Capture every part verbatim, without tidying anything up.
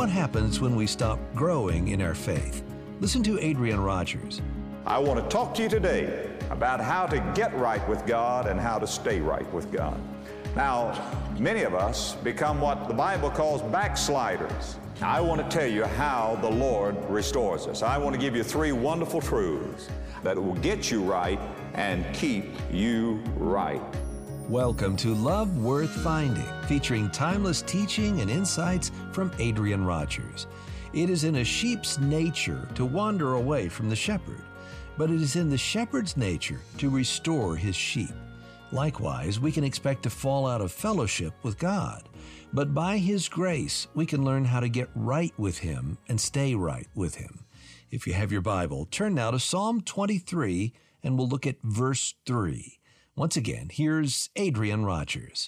What happens when we stop growing in our faith? Listen to Adrian Rogers. I want to talk to you today about how to get right with God and how to stay right with God. Now, many of us become what the Bible calls backsliders. I want to tell you how the Lord restores us. I want to give you three wonderful truths that will get you right and keep you right. Welcome to Love Worth Finding, featuring timeless teaching and insights from Adrian Rogers. It is in a sheep's nature to wander away from the shepherd, but it is in the shepherd's nature to restore his sheep. Likewise, we can expect to fall out of fellowship with God, but by His grace, we can learn how to get right with Him and stay right with Him. If you have your Bible, turn now to Psalm twenty-three, and we'll look at verse three. Once again, here's Adrian Rogers.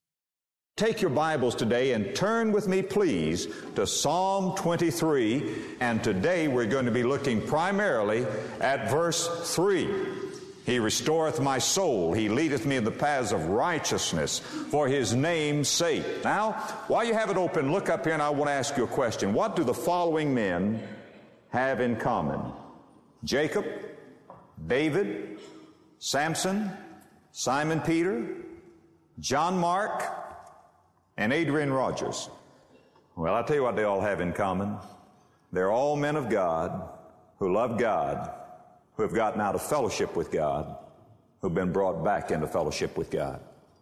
Take your Bibles today and turn with me, please, to Psalm twenty-three, and today we're going to be looking primarily at verse three. He restoreth my soul. He leadeth me in the paths of righteousness for His name's sake. Now, while you have it open, look up here and I want to ask you a question. What do the following men have in common? Jacob, David, Samson, Simon Peter, John Mark, and Adrian Rogers. Well, I'll tell you what they all have in common. They're all men of God who love God, who have gotten out of fellowship with God, who've been brought back into fellowship with God.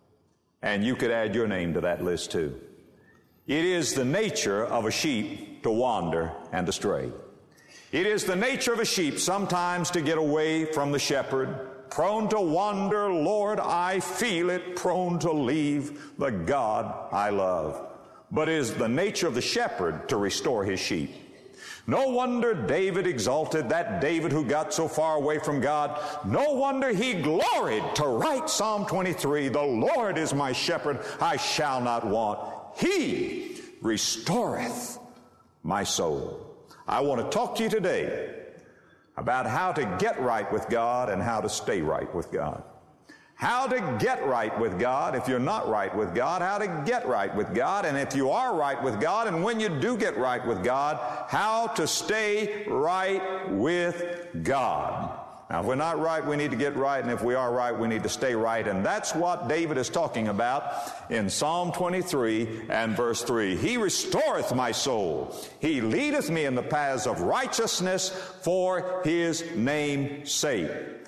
And you could add your name to that list too. It is the nature of a sheep to wander and to stray. It is the nature of a sheep sometimes to get away from the shepherd, prone to wander, Lord, I feel it, prone to leave the God I love. But it is the nature of the shepherd to restore his sheep. No wonder David exalted, that David who got so far away from God. No wonder he gloried to write Psalm twenty-three, the Lord is my shepherd, I shall not want. He restoreth my soul. I want to talk to you today about how to get right with God and how to stay right with God. How to get right with God if you're not right with God, how to get right with God, and if you are right with God, and when you do get right with God, how to stay right with God. Now, if we're not right, we need to get right, and if we are right, we need to stay right, and that's what David is talking about in Psalm twenty-three and verse three. He restoreth my soul. He leadeth me in the paths of righteousness for His name's sake.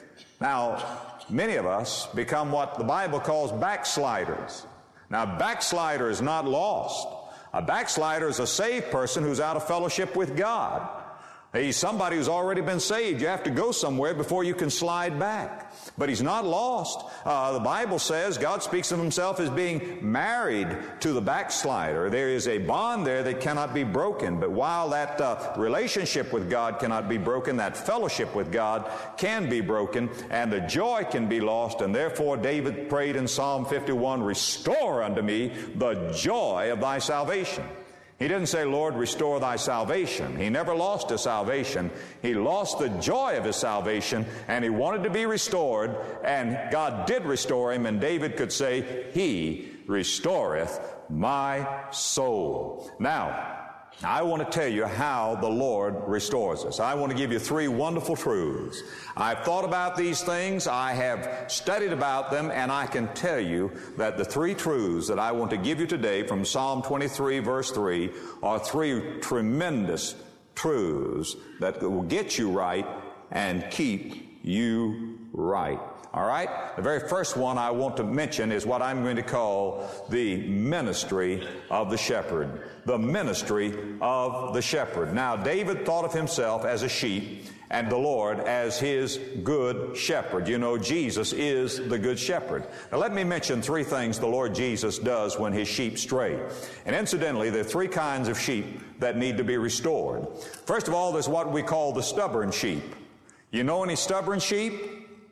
Now, many of us become what the Bible calls backsliders. Now, a backslider is not lost. A backslider is a saved person who's out of fellowship with God. He's somebody who's already been saved. You have to go somewhere before you can slide back. But he's not lost. Uh, the Bible says God speaks of Himself as being married to the backslider. There is a bond there that cannot be broken. But while that uh, relationship with God cannot be broken, that fellowship with God can be broken, and the joy can be lost. And therefore David prayed in Psalm fifty-one, restore unto me the joy of thy salvation. He didn't say, Lord, restore thy salvation. He never lost his salvation. He lost the joy of his salvation, and he wanted to be restored, and God did restore him, and David could say, He restoreth my soul. Now, I want to tell you how the Lord restores us. I want to give you three wonderful truths. I've thought about these things, I have studied about them, and I can tell you that the three truths that I want to give you today from Psalm twenty-three, verse three, are three tremendous truths that will get you right and keep you right. All right? The very first one I want to mention is what I'm going to call the ministry of the shepherd. The ministry of the shepherd. Now, David thought of himself as a sheep and the Lord as his good shepherd. You know, Jesus is the good shepherd. Now, let me mention three things the Lord Jesus does when His sheep stray. And incidentally, there are three kinds of sheep that need to be restored. First of all, there's what we call the stubborn sheep. You know any stubborn sheep?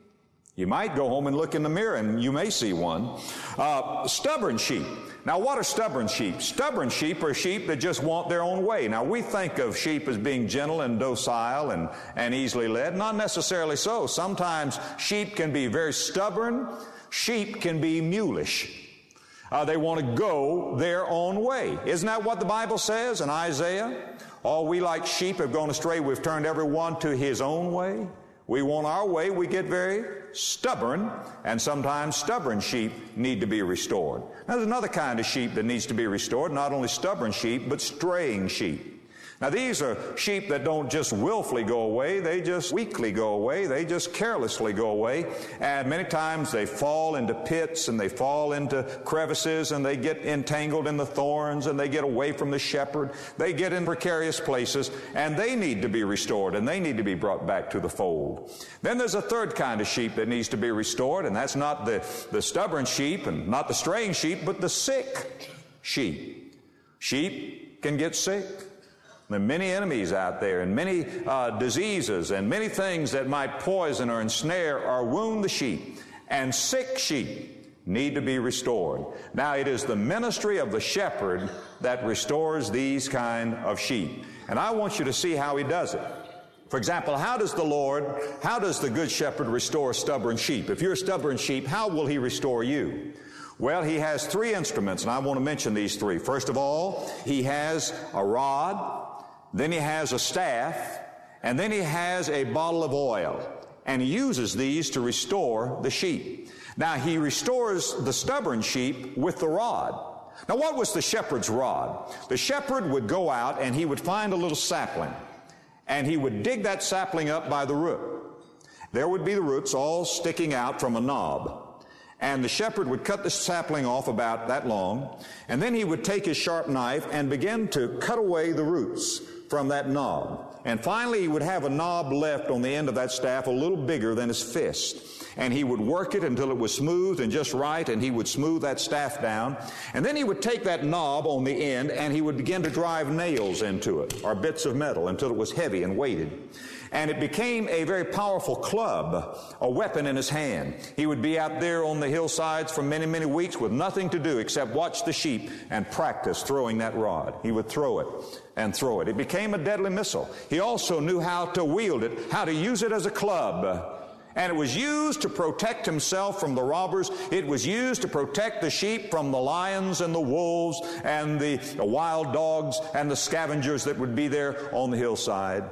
You might go home and look in the mirror and you may see one. Uh, stubborn sheep. Now, what are stubborn sheep? Stubborn sheep are sheep that just want their own way. Now, we think of sheep as being gentle and docile and, and easily led. Not necessarily so. Sometimes sheep can be very stubborn. Sheep can be mulish. Uh, they want to go their own way. Isn't that what the Bible says in Isaiah? All we like sheep have gone astray. We've turned every one to his own way. We want our way. We get very stubborn, and sometimes stubborn sheep need to be restored. Now, there's another kind of sheep that needs to be restored, not only stubborn sheep, but straying sheep. Now, these are sheep that don't just willfully go away, they just weakly go away, they just carelessly go away, and many times they fall into pits and they fall into crevices and they get entangled in the thorns and they get away from the shepherd. They get in precarious places and they need to be restored and they need to be brought back to the fold. Then there's a third kind of sheep that needs to be restored, and that's not the, the stubborn sheep and not the straying sheep, but the sick sheep. Sheep can get sick. There are many enemies out there and many uh, diseases and many things that might poison or ensnare or wound the sheep. And sick sheep need to be restored. Now, it is the ministry of the shepherd that restores these kind of sheep. And I want you to see how he does it. For example, how does the Lord, how does the good shepherd restore stubborn sheep? If you're a stubborn sheep, how will he restore you? Well, he has three instruments, and I want to mention these three. First of all, he has a rod. Then he has a staff, and then he has a bottle of oil, and he uses these to restore the sheep. Now, he restores the stubborn sheep with the rod. Now, what was the shepherd's rod? The shepherd would go out and he would find a little sapling, and he would dig that sapling up by the root. There would be the roots all sticking out from a knob. And the shepherd would cut the sapling off about that long, and then he would take his sharp knife and begin to cut away the roots from that knob. And finally, he would have a knob left on the end of that staff a little bigger than his fist. And he would work it until it was smooth and just right, and he would smooth that staff down. And then he would take that knob on the end, and he would begin to drive nails into it, or bits of metal, until it was heavy and weighted. And it became a very powerful club, a weapon in his hand. He would be out there on the hillsides for many, many weeks with nothing to do except watch the sheep and practice throwing that rod. He would throw it and throw it. It became a deadly missile. He also knew how to wield it, how to use it as a club. And it was used to protect himself from the robbers. It was used to protect the sheep from the lions and the wolves and the wild dogs and the scavengers that would be there on the hillside.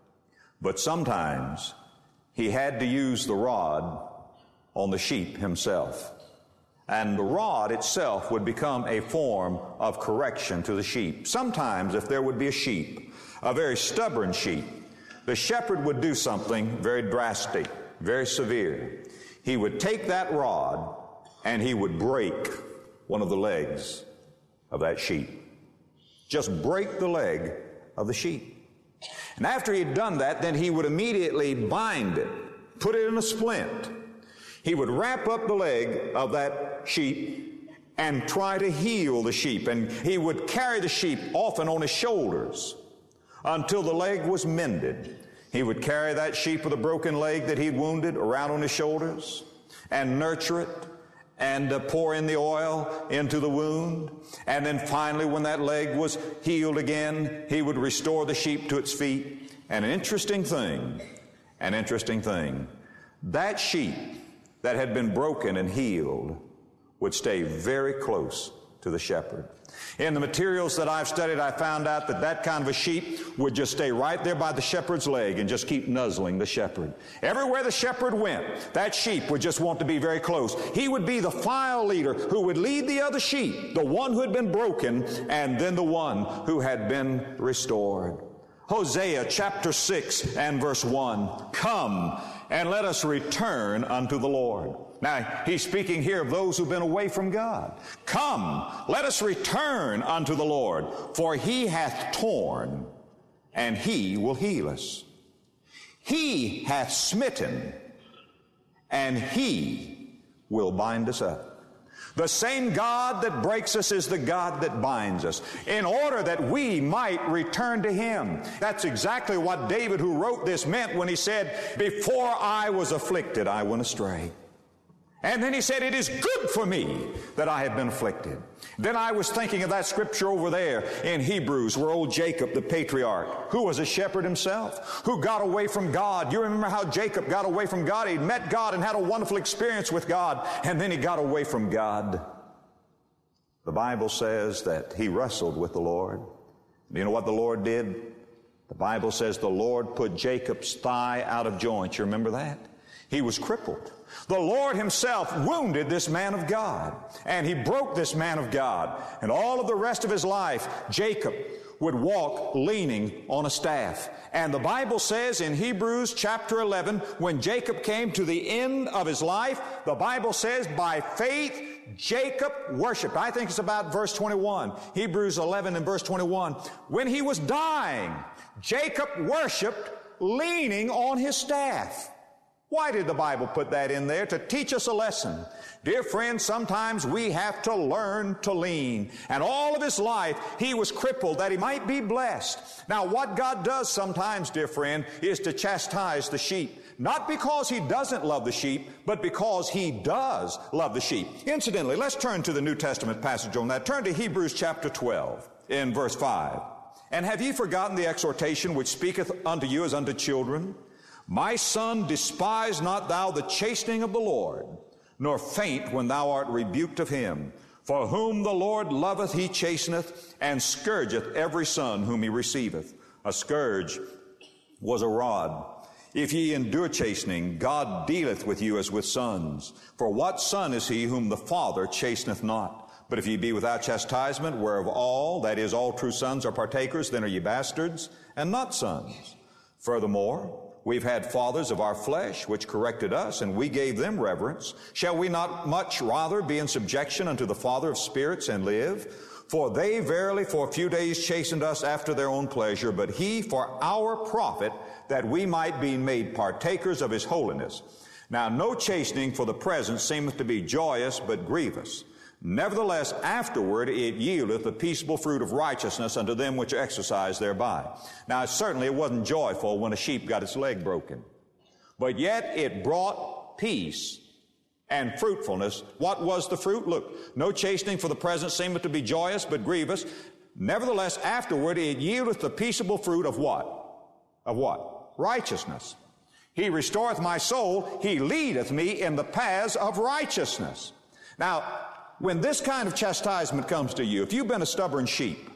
But sometimes he had to use the rod on the sheep himself. And the rod itself would become a form of correction to the sheep. Sometimes, if there would be a sheep, a very stubborn sheep, the shepherd would do something very drastic, very severe. He would take that rod and he would break one of the legs of that sheep. Just break the leg of the sheep. And after he'd done that, then he would immediately bind it, put it in a splint. He would wrap up the leg of that sheep and try to heal the sheep. And he would carry the sheep often on his shoulders until the leg was mended. He would carry that sheep with a broken leg that he'd wounded around on his shoulders and nurture it and uh, pour in the oil into the wound. And then finally, when that leg was healed again, he would restore the sheep to its feet. And an interesting thing, an interesting thing, that sheep that had been broken and healed would stay very close to the shepherd. In the materials that I've studied, I found out that that kind of a sheep would just stay right there by the shepherd's leg and just keep nuzzling the shepherd. Everywhere the shepherd went, that sheep would just want to be very close. He would be the file leader who would lead the other sheep, the one who had been broken and then the one who had been restored. Hosea chapter six and verse one, "Come and let us return unto the Lord." Now, he's speaking here of those who've been away from God. "Come, let us return unto the Lord, for he hath torn, and he will heal us. He hath smitten, and he will bind us up." The same God that breaks us is the God that binds us, in order that we might return to him. That's exactly what David, who wrote this, meant when he said, "Before I was afflicted, I went astray." And then he said, "It is good for me that I have been afflicted." Then I was thinking of that scripture over there in Hebrews, where old Jacob, the patriarch, who was a shepherd himself, who got away from God. You remember how Jacob got away from God? He met God and had a wonderful experience with God, and then he got away from God. The Bible says that he wrestled with the Lord. You know what the Lord did? The Bible says the Lord put Jacob's thigh out of joint. You remember that? He was crippled. The Lord himself wounded this man of God, and he broke this man of God. And all of the rest of his life, Jacob would walk leaning on a staff. And the Bible says in Hebrews chapter eleven, when Jacob came to the end of his life, the Bible says, by faith Jacob worshiped. I think it's about verse twenty-one. Hebrews eleven and verse twenty-one. When he was dying, Jacob worshiped leaning on his staff. Why did the Bible put that in there? To teach us a lesson. Dear friends, sometimes we have to learn to lean. And all of his life, he was crippled that he might be blessed. Now, what God does sometimes, dear friend, is to chastise the sheep. Not because he doesn't love the sheep, but because he does love the sheep. Incidentally, let's turn to the New Testament passage on that. Turn to Hebrews chapter twelve in verse five. And have ye forgotten the exhortation which speaketh unto you as unto children? My son, despise not thou the chastening of the Lord, nor faint when thou art rebuked of him. For whom the Lord loveth he chasteneth, and scourgeth every son whom he receiveth. A scourge was a rod. If ye endure chastening, God dealeth with you as with sons. For what son is he whom the Father chasteneth not? But if ye be without chastisement, whereof all, that is, all true sons are partakers, then are ye bastards, and not sons. Furthermore, we've had fathers of our flesh, which corrected us, and we gave them reverence. Shall we not much rather be in subjection unto the Father of spirits and live? For they verily for a few days chastened us after their own pleasure, but he for our profit, that we might be made partakers of his holiness. Now no chastening for the present seemeth to be joyous, but grievous. Nevertheless, afterward it yieldeth the peaceable fruit of righteousness unto them which are exercised thereby. Now, certainly it wasn't joyful when a sheep got its leg broken, but yet it brought peace and fruitfulness. What was the fruit? Look, no chastening for the present seemeth to be joyous, but grievous. Nevertheless, afterward it yieldeth the peaceable fruit of what? Of what? Righteousness. He restoreth my soul. He leadeth me in the paths of righteousness. Now, when this kind of chastisement comes to you, if you've been a stubborn sheep,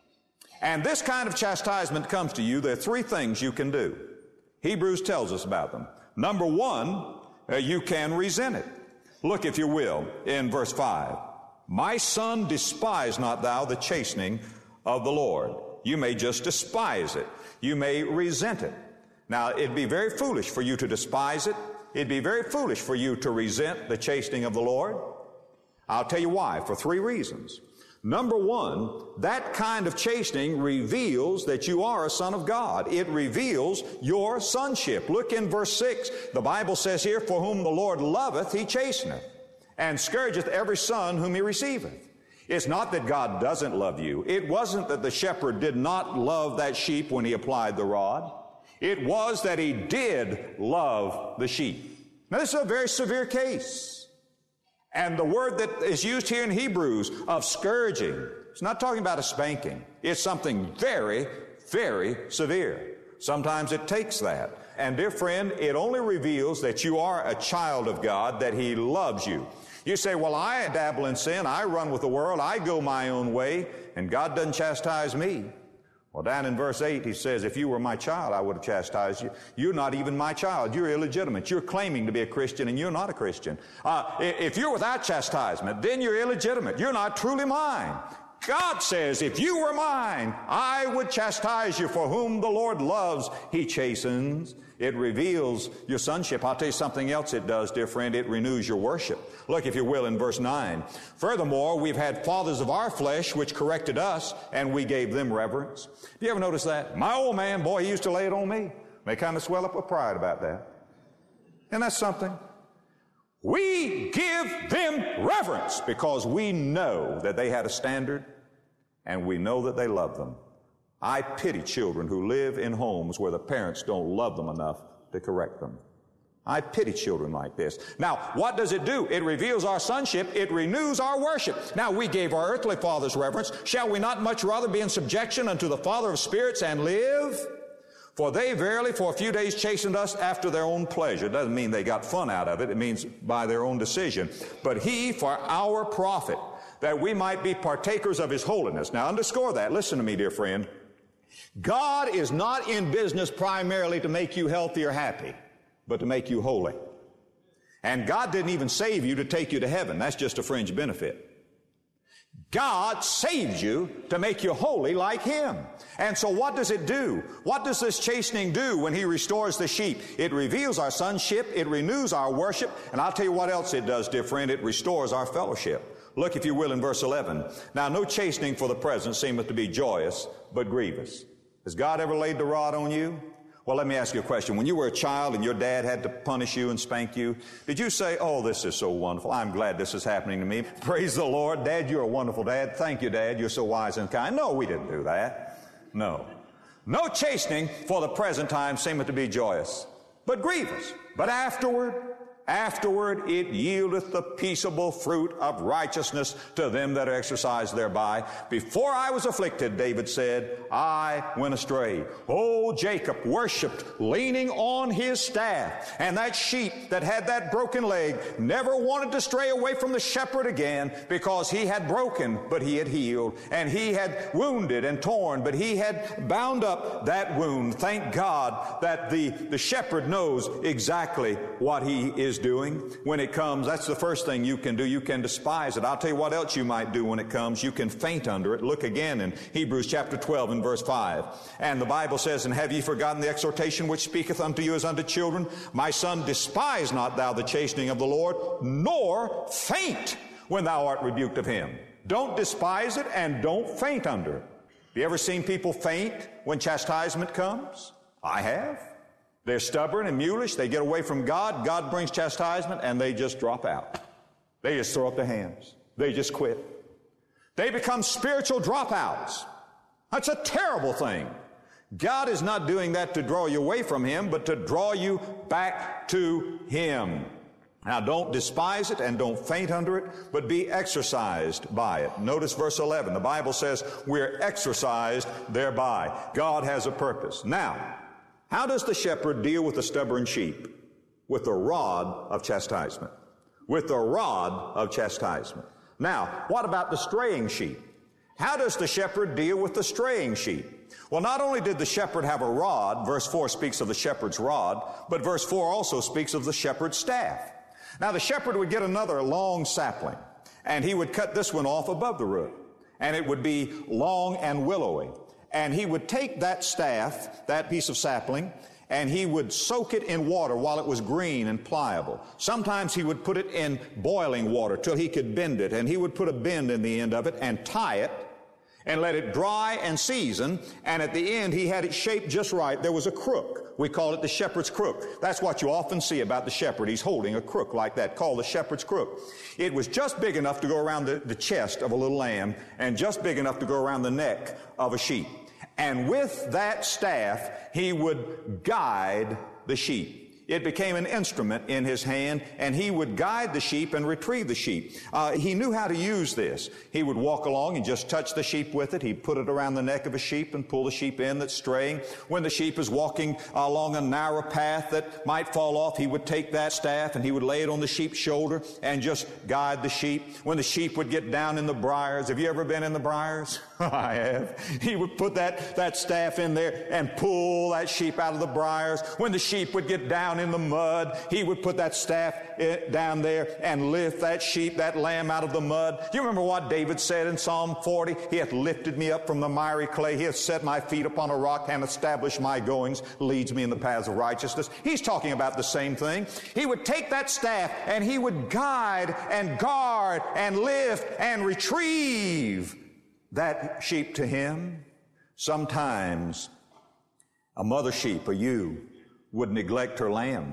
and this kind of chastisement comes to you, there are three things you can do. Hebrews tells us about them. Number one, uh, you can resent it. Look, if you will, in verse five. My son, despise not thou the chastening of the Lord. You may just despise it. You may resent it. Now, it'd be very foolish for you to despise it. It'd be very foolish for you to resent the chastening of the Lord. I'll tell you why, for three reasons. Number one, that kind of chastening reveals that you are a son of God. It reveals your sonship. Look in verse six. The Bible says here, for whom the Lord loveth, he chasteneth, and scourgeth every son whom he receiveth. It's not that God doesn't love you. It wasn't that the shepherd did not love that sheep when he applied the rod. It was that he did love the sheep. Now, this is a very severe case. And the word that is used here in Hebrews of scourging, it's not talking about a spanking. It's something very, very severe. Sometimes it takes that. And dear friend, it only reveals that you are a child of God, that he loves you. You say, well, I dabble in sin. I run with the world. I go my own way, and God doesn't chastise me. Well, down in verse eight, he says, if you were my child, I would have chastised you. You're not even my child. You're illegitimate. You're claiming to be a Christian, and you're not a Christian. Uh, if you're without chastisement, then you're illegitimate. You're not truly mine. God says, if you were mine, I would chastise you. For whom the Lord loves, he chastens. It reveals your sonship. I'll tell you something else it does, dear friend. It renews your worship. Look, if you will, in verse nine. Furthermore, we've had fathers of our flesh which corrected us, and we gave them reverence. Do you ever notice that? My old man, boy, he used to lay it on me. They kind of swell up with pride about that. And that's something. We give them reverence because we know that they had a standard, and we know that they love them. I pity children who live in homes where the parents don't love them enough to correct them. I pity children like this. Now, what does it do? It reveals our sonship. It renews our worship. Now, we gave our earthly fathers reverence. Shall we not much rather be in subjection unto the Father of spirits and live? For they verily for a few days chastened us after their own pleasure. It doesn't mean they got fun out of it. It means by their own decision. But he for our profit. that we might be partakers of His holiness. Now underscore that. Listen to me, dear friend. God is not in business primarily to make you healthy or happy, but to make you holy. And God didn't even save you to take you to heaven. That's just a fringe benefit. God saved you to make you holy like Him. And so what does it do? What does this chastening do when He restores the sheep? It reveals our sonship. It renews our worship. And I'll tell you what else it does, dear friend. It restores our fellowship. Look, if you will, in verse eleven. Now, no chastening for the present seemeth to be joyous, but grievous. Has God ever laid the rod on you? Well, let me ask you a question. When you were a child and your dad had to punish you and spank you, did you say, oh, this is so wonderful. I'm glad this is happening to me. Praise the Lord. Dad, you're a wonderful dad. Thank you, Dad. You're so wise and kind. No, we didn't do that. No. No chastening for the present time seemeth to be joyous, but grievous. But afterward, afterward it yieldeth the peaceable fruit of righteousness to them that are exercised thereby. Before I was afflicted, David said, I went astray. Oh, Jacob worshipped leaning on his staff. And that sheep that had that broken leg never wanted to stray away from the shepherd again, because he had broken, but he had healed. And he had wounded and torn, but he had bound up that wound. Thank God that the, the shepherd knows exactly what he is doing when it comes. That's the first thing you can do. You can despise it. I'll tell you what else you might do when it comes. You can faint under it. Look again in Hebrews chapter twelve and verse five. And the Bible says, and have ye forgotten the exhortation which speaketh unto you as unto children? My son, despise not thou the chastening of the Lord, nor faint when thou art rebuked of Him. Don't despise it and don't faint under it. Have you ever seen people faint when chastisement comes? I have. They're stubborn and mulish. They get away from God. God brings chastisement, and they just drop out. They just throw up their hands. They just quit. They become spiritual dropouts. That's a terrible thing. God is not doing that to draw you away from Him, but to draw you back to Him. Now, don't despise it and don't faint under it, but be exercised by it. Notice verse eleven. The Bible says we're exercised thereby. God has a purpose. Now, how does the shepherd deal with the stubborn sheep? With the rod of chastisement. With the rod of chastisement. Now, what about the straying sheep? How does the shepherd deal with the straying sheep? Well, not only did the shepherd have a rod, verse four speaks of the shepherd's rod, but verse four also speaks of the shepherd's staff. Now, the shepherd would get another long sapling, and he would cut this one off above the root, and it would be long and willowy. And he would take that staff, that piece of sapling, and he would soak it in water while it was green and pliable. Sometimes he would put it in boiling water till he could bend it, and he would put a bend in the end of it and tie it and let it dry and season, and at the end he had it shaped just right. There was a crook. We call it the shepherd's crook. That's what you often see about the shepherd. He's holding a crook like that, called the shepherd's crook. It was just big enough to go around the, the chest of a little lamb, and just big enough to go around the neck of a sheep. And with that staff, he would guide the sheep. It became an instrument in his hand, and he would guide the sheep and retrieve the sheep. Uh, he knew how to use this. He would walk along and just touch the sheep with it. He'd put it around the neck of a sheep and pull the sheep in that's straying. When the sheep is walking along a narrow path that might fall off, he would take that staff and he would lay it on the sheep's shoulder and just guide the sheep. When the sheep would get down in the briars, have you ever been in the briars? I have. He would put that, that staff in there and pull that sheep out of the briars. When the sheep would get down in the mud, he would put that staff down there and lift that sheep, that lamb out of the mud. Do you remember what David said in Psalm forty? He hath lifted me up from the miry clay. He hath set my feet upon a rock and established my goings, leads me in the paths of righteousness. He's talking about the same thing. He would take that staff and he would guide and guard and lift and retrieve that sheep to him. Sometimes a mother sheep, a ewe, would neglect her lamb.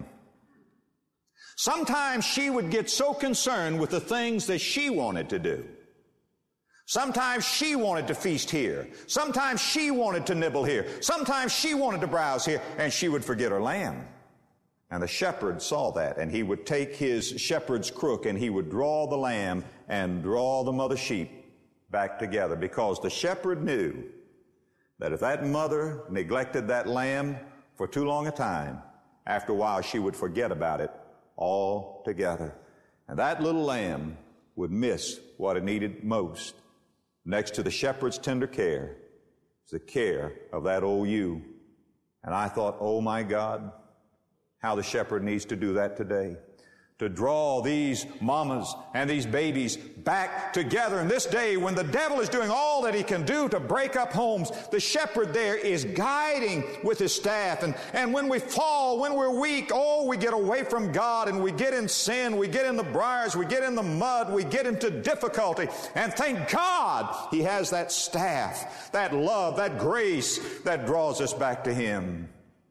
Sometimes she would get so concerned with the things that she wanted to do. Sometimes she wanted to feast here. Sometimes she wanted to nibble here. Sometimes she wanted to browse here, and she would forget her lamb. And the shepherd saw that, and he would take his shepherd's crook and he would draw the lamb and draw the mother sheep back together, because the shepherd knew that if that mother neglected that lamb for too long a time, after a while she would forget about it altogether. And that little lamb would miss what it needed most. Next to the shepherd's tender care is the care of that old ewe. And I thought, oh my God, how the shepherd needs to do that today. To draw these mamas and these babies back together. In this day when the devil is doing all that he can do to break up homes, the shepherd there is guiding with his staff. And, and when we fall, when we're weak, oh, we get away from God and we get in sin, we get in the briars, we get in the mud, we get into difficulty. And thank God he has that staff, that love, that grace that draws us back to him.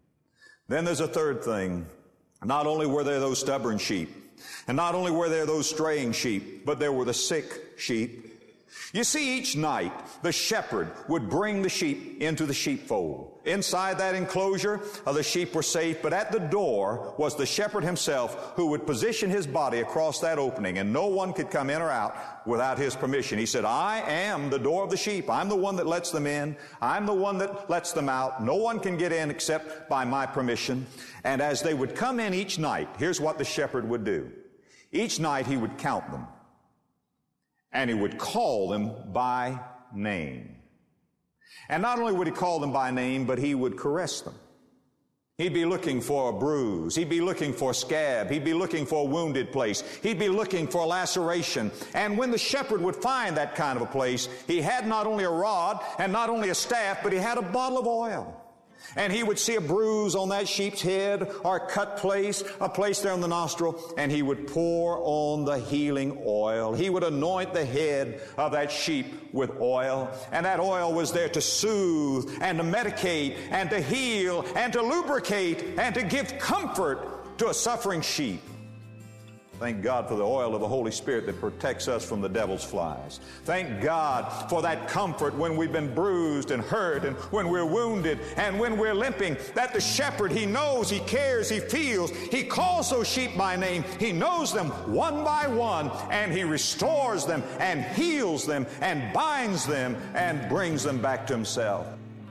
Then there's a third thing. Not only were there those stubborn sheep, and not only were there those straying sheep, but there were the sick sheep. You see, each night the shepherd would bring the sheep into the sheepfold. Inside that enclosure, uh, the sheep were safe, but at the door was the shepherd himself who would position his body across that opening, and no one could come in or out without his permission. He said, I am the door of the sheep. I'm the one that lets them in. I'm the one that lets them out. No one can get in except by my permission. And as they would come in each night, here's what the shepherd would do. Each night he would count them. And he would call them by name. And not only would he call them by name, but he would caress them. He'd be looking for a bruise. He'd be looking for a scab. He'd be looking for a wounded place. He'd be looking for a laceration. And when the shepherd would find that kind of a place, he had not only a rod and not only a staff, but he had a bottle of oil. And he would see a bruise on that sheep's head or a cut place, a place there on the nostril, and he would pour on the healing oil. He would anoint the head of that sheep with oil, and that oil was there to soothe and to medicate and to heal and to lubricate and to give comfort to a suffering sheep. Thank God for the oil of the Holy Spirit that protects us from the devil's flies. Thank God for that comfort when we've been bruised and hurt and when we're wounded and when we're limping, that the shepherd, he knows, he cares, he feels, he calls those sheep by name, he knows them one by one, and he restores them and heals them and binds them and brings them back to himself.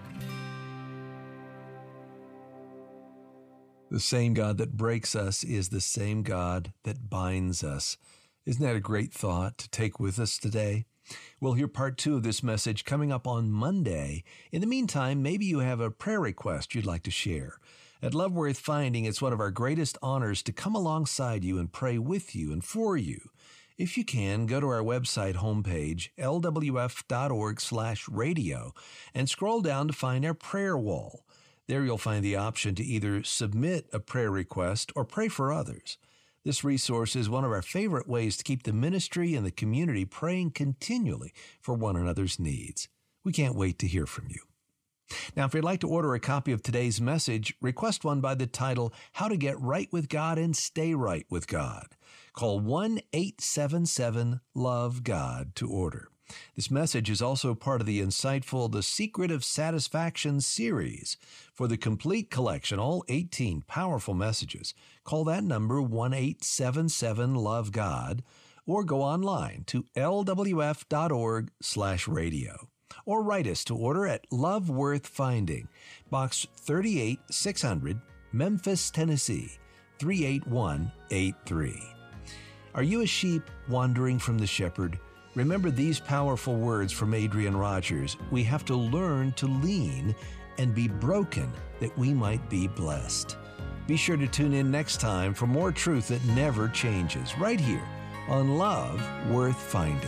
The same God that breaks us is the same God that binds us. Isn't that a great thought to take with us today? We'll hear part two of this message coming up on Monday. In the meantime, maybe you have a prayer request you'd like to share. At Love Worth Finding, it's one of our greatest honors to come alongside you and pray with you and for you. If you can, go to our website homepage, L W F dot org slash radio, and scroll down to find our prayer wall. There you'll find the option to either submit a prayer request or pray for others. This resource is one of our favorite ways to keep the ministry and the community praying continually for one another's needs. We can't wait to hear from you. Now, if you'd like to order a copy of today's message, request one by the title, How to Get Right with God and Stay Right with God. Call one eight seven seven love God to order. This message is also part of the insightful The Secret of Satisfaction series. For the complete collection, all eighteen powerful messages, call that number one eight seven seven love God or go online to L W F dot org slash radio. Or write us to order at Love Worth Finding, Box thirty-eight six hundred, Memphis, Tennessee, three eight one eight three. Are you a sheep wandering from the shepherd? Remember these powerful words from Adrian Rogers. We have to learn to lean and be broken that we might be blessed. Be sure to tune in next time for more truth that never changes, right here on Love Worth Finding.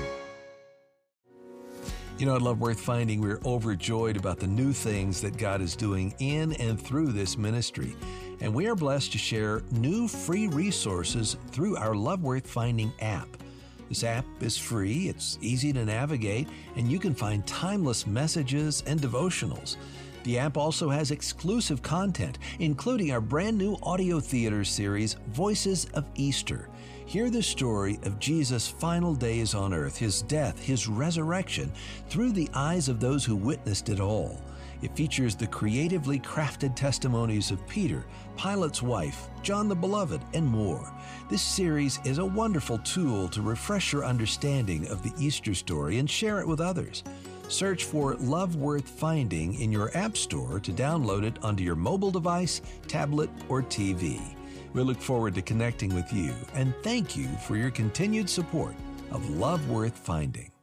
You know, at Love Worth Finding, we're overjoyed about the new things that God is doing in and through this ministry. And we are blessed to share new free resources through our Love Worth Finding app. This app is free, it's easy to navigate, and you can find timeless messages and devotionals. The app also has exclusive content, including our brand new audio theater series, Voices of Easter. Hear the story of Jesus' final days on earth, his death, his resurrection, through the eyes of those who witnessed it all. It features the creatively crafted testimonies of Peter, Pilate's wife, John the Beloved, and more. This series is a wonderful tool to refresh your understanding of the Easter story and share it with others. Search for Love Worth Finding in your app store to download it onto your mobile device, tablet, or T V. We look forward to connecting with you, and thank you for your continued support of Love Worth Finding.